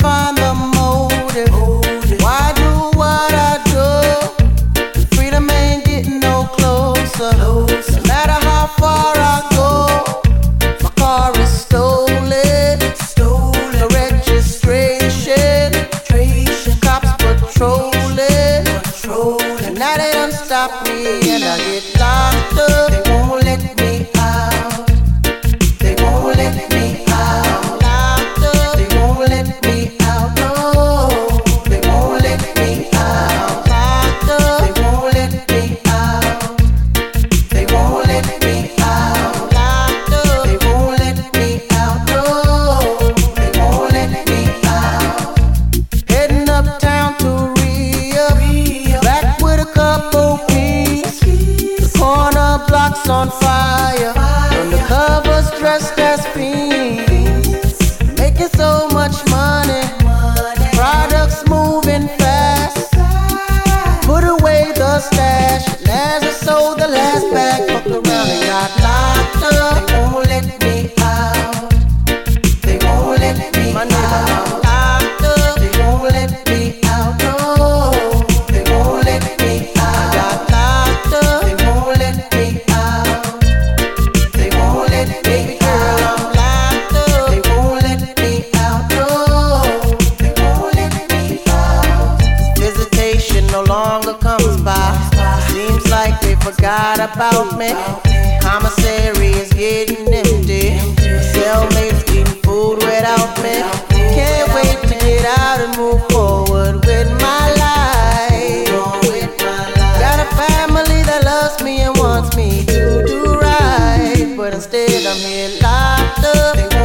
find the motive. Why do what I do? Freedom ain't getting no closer. No matter how far I go, my car is stolen. No registration. Cops patrolling. Now they done stop me and I get locked up. They won't let me out. They won't let me out. Locked up. They won't let me out. No, they won't let me out. Locked up. They won't let me out. They won't let me out. Locked up. They won't let me out. No, they won't let me out. Heading uptown to Rio, back with a couple peas. The corner block's on fire. Undercovers dressed as fiends, making so much money. Products moving fast. Put away the stash. And as I sold the last bag, fucked around and got locked up. They won't let me out. They won't let me out. Locked up. They won't let me out. No, they won't let me out. I got locked up. They won't let me out. They won't let me girl, I'm locked up. They won't let me out. No, they won't let me out. Visitation no longer comes by. Seems like they forgot about me. Commissary is getting empty. Cellmates eating food without me. Can't wait to get out and move forward with my life. Got a family that loves me and wants me to do right, but instead I'm here locked up.